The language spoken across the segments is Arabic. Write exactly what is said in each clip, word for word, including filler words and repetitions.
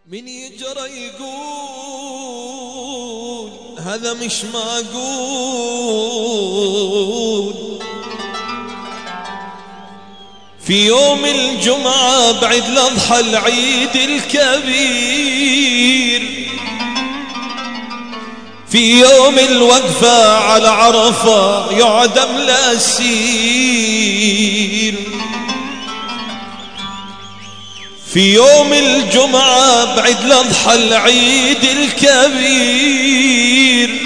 من يجرى يقول هذا مش معقول. في يوم الجمعة بعد الأضحى العيد الكبير، في يوم الوقفة على عرفة يعدم الأسير. في يوم الجمعة بعد الأضحى العيد الكبير،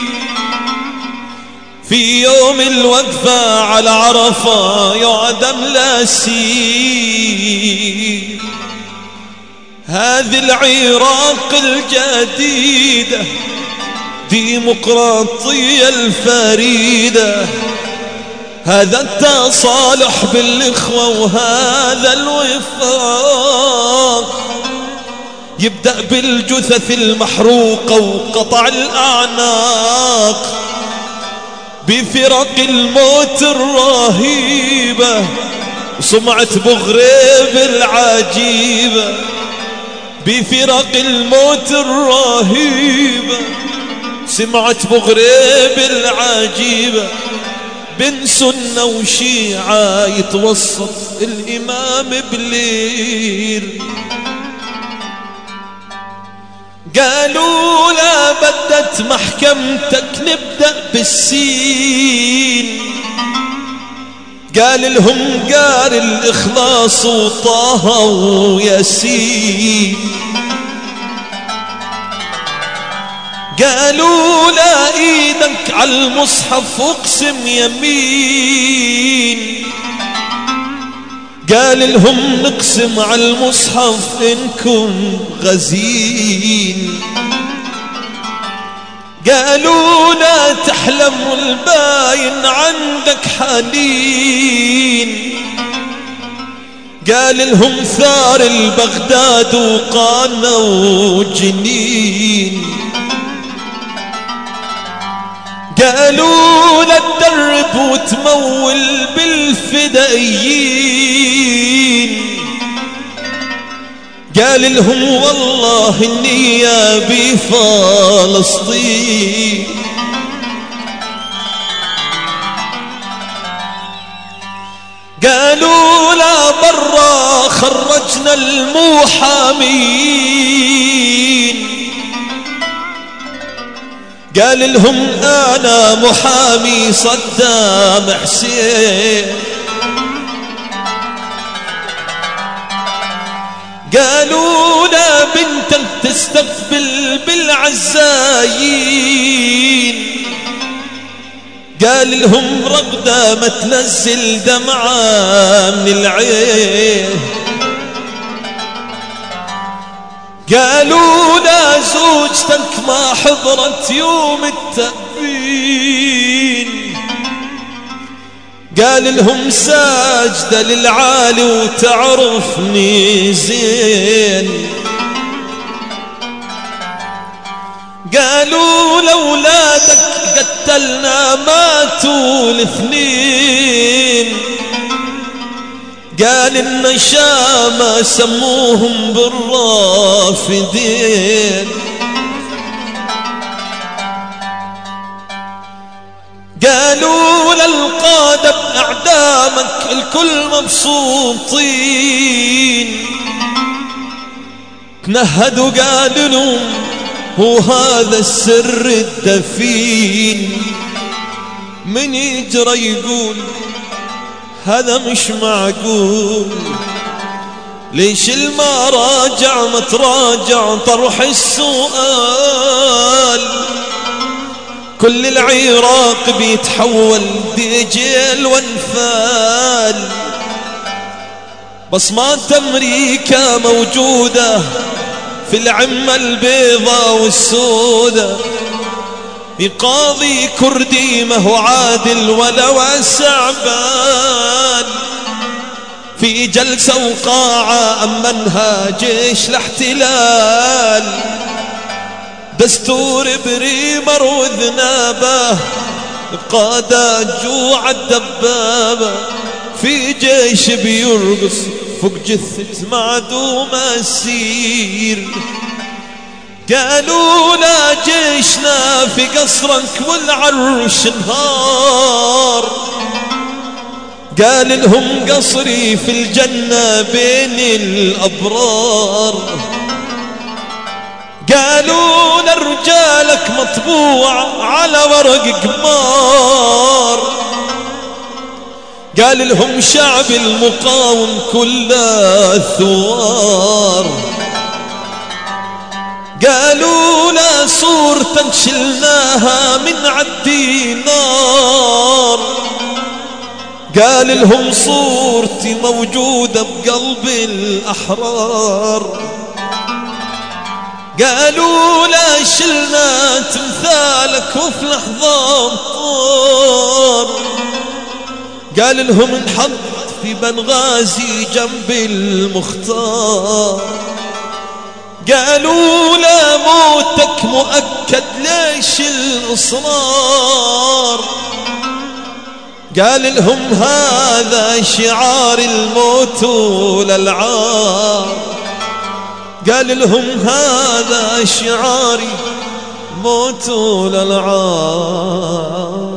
في يوم الوقفة على عرفة يعدم الأسير. هذه العراق الجديدة ديمقراطية الفريدة، هذا التصالح بالإخوة وهذا الوفاق. يبدأ بالجثث المحروقة وقطع الأعناق، بفرق الموت الرهيبة وسمعة بغريب العجيبة. بفرق الموت الرهيبة سمعت بغريب العجيبة، بن سنة وشيعة يتوسط الإمام بليل. قالوا لا بدت محكمتك نبدأ بالسين، قال لهم قال الإخلاص وطه وياسين. قالوا لا ايدك على المصحف واقسم يمين، قال لهم نقسم على المصحف إنكم غزين. قالوا لا تحلم والباين عندك حنين، قال لهم ثار البغداد وقانا وجنين. قالوا لا تدرب وتمول بالفدائيين، قال لهم والله النية بفلسطين. قالوا لا برا خرجنا المحامين، قال لهم أنا محامي صدام حسين. قالوا لا بنتك تستقبل بالعزايين، قال لهم رغدة ما تنزل دمعة من العين. قالوا لا زوجتك ما حضرت يوم التأبين، قال لهم ساجدة للعالي وتعرفني زين. قالوا لأولادك قتلنا ماتوا الاثنين، قال النشامة سموهم بالرافدين. قالوا للقادة بأعدامك الكل مبسوطين، تنهدوا قالوا لهم هو هذا السر الدفين. من يجرى يقول هذا مش معقول، ليش المراجع ما تراجع طرح السؤال. كل العراق بيتحول ديجيل وانفال، بصمات أمريكا موجودة في العمة البيضاء والسوداء. في قاضي كردي ما هو عادل ولا وسعبان، في جلسة وقاعة أمنها جيش الاحتلال. دستور بريمر وذنابه بقادة جوع الدبابة، في جيش بيرقص فوق جثة معدوم أسير. قالوا لا جيشنا في قصرك والعرش انهار. قال لهم قصري في الجنة بين الأبرار. قالوا لرجالك مطبوع على ورق قمار. قال لهم شعب المقاوم كله ثوار. قالوا لا صورتك شلناها من عدي نار. قال لهم صورتي موجودة بقلب الأحرار. قالوا لا شلنا تمثالك وفي لحظة طار. قال لهم انحط في بنغازي جنب المختار. قالوا لا موتك مؤكد ليش الإصرار. قال لهم هذا شعار الموت للعار. قال لهم هذا شعاري موت للعار.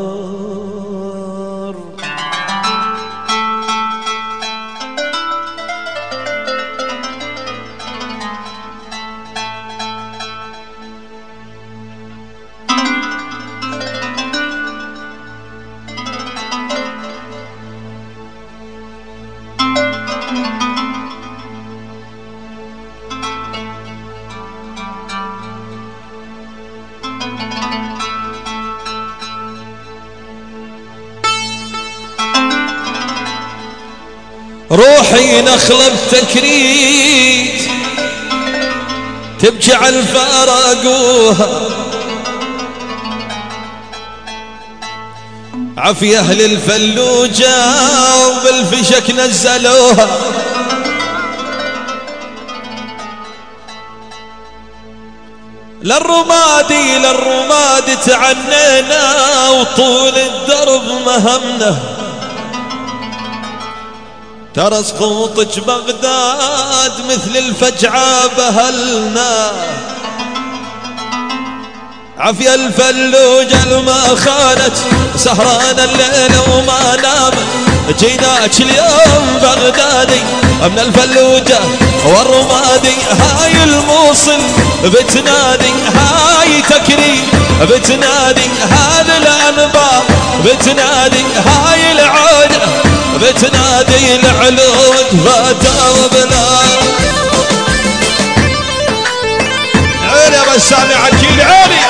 روحي نخلة بتكريت تبكي على الفارقوها. عفي أهل الفلوجة وبالفشك نزلوها. للرمادي للرمادي تعنينا وطول الدرب مهمنا. ترى سقوطك بغداد مثل الفجعة بهلنا. عفيا الفلوجة ما خانت سهران الليل وما نامت. جيناك اليوم بغدادي من الفلوجة والرمادي. هاي الموصل بتنادي هاي تكريم بتنادي هذا الأنبار بتنادي هاي العودة بتنادي العلود فتربنا. عيني يا بسامي عجيل عيني.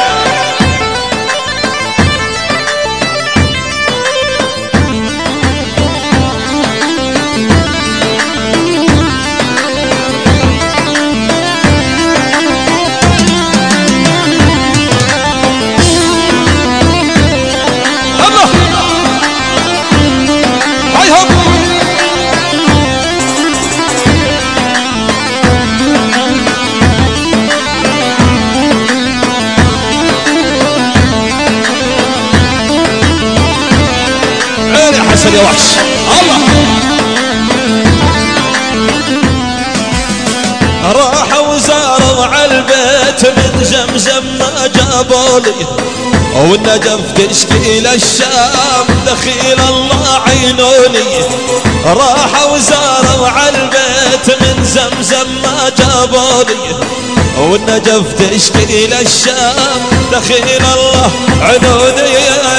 يا وحش الله. راحوا وزاروا على البيت من زمزم ما جابولي. والنجف تشكي للشام دخيل الله عينوني. راحوا وزاروا على البيت من زمزم ما جابولي. والنجف تشكي للشام دخيل الله عينوني.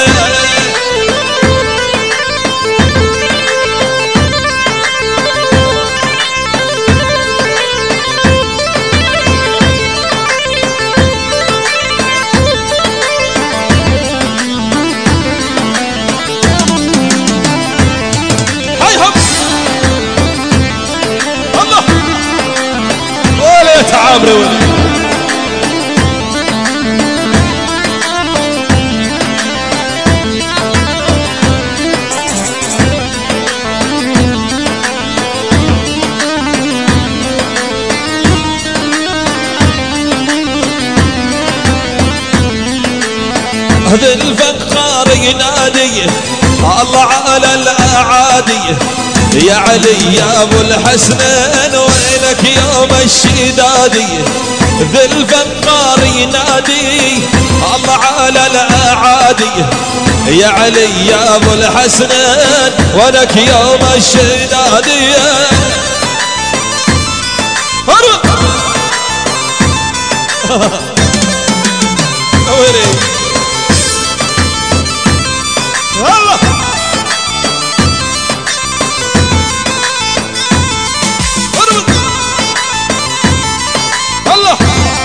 عمري ولي هذا الفقار ينادي الله على الأعادي. يا علي يا ابو الحسنين وين ولك يوم الشدادي ذي الفقار ينادي الله على الأعادي يا علي يا ابو الحسنين ولك يوم الشدادي الله الله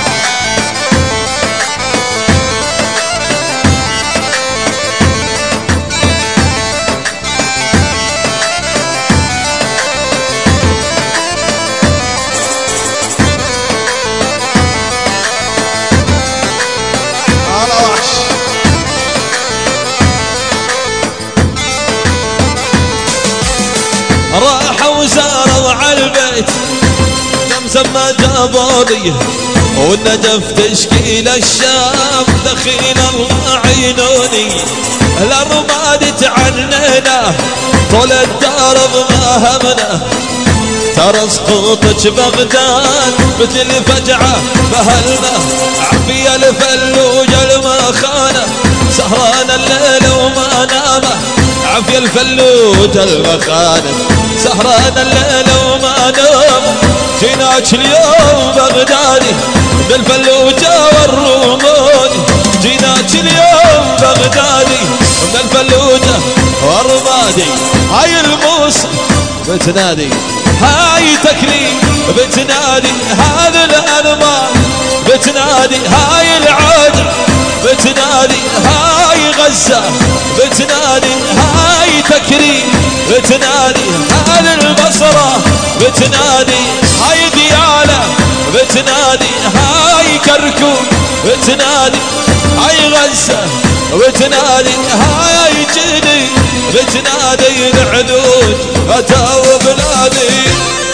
راحوا وزاروا عالبيت زمزم ما جابوني والنجف تشكيل الشام دخيل الله عينوني الأرماد تعنينا طول الدار بما همنا ترى سقوطك بغداد مثل فجعة بهلنا عفية الفلوج المخانة سهران الليل وما نامه عفية الفلوج المخانة سهران الليل وما نامه جيناك اليوم بغدادي بالفلوجة والرمادي جيناك اليوم بغدادي بالفلوجة والرمادي هاي الموسم بتنادي هاي تكريم بتنادي هذا الأنمار بتنادي هاي العادة بتنادي هاي غزة بتنادي هاي تكريم بتنادي هذا البصرة بتنادي هاي ديالة بتنادي هاي كركوك بتنادي هاي غزة بتنادي هاي جدي بتنادي العدود أتوا بلادي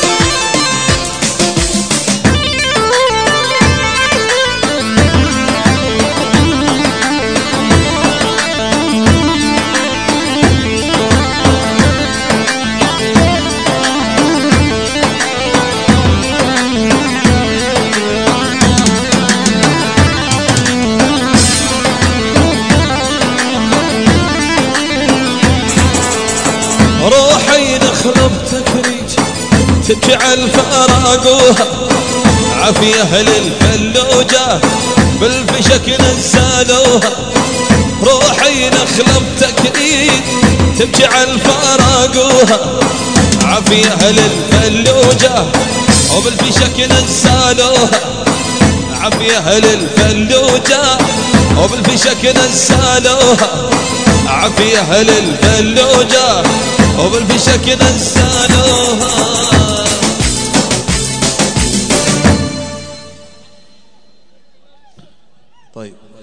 روحي نخرب تكريج تبكي على الفراقوها عافية أهل الفلوجة بالفشك نزالوها روحي نخلب تكريج تبكي على الفراقوها عافية أهل الفلوجة وبالفشك نزالوها عافية أهل الفلوجة وبالفشك نزالوها عافية أهل الفلوجة وبالفشك نزالوها. طيب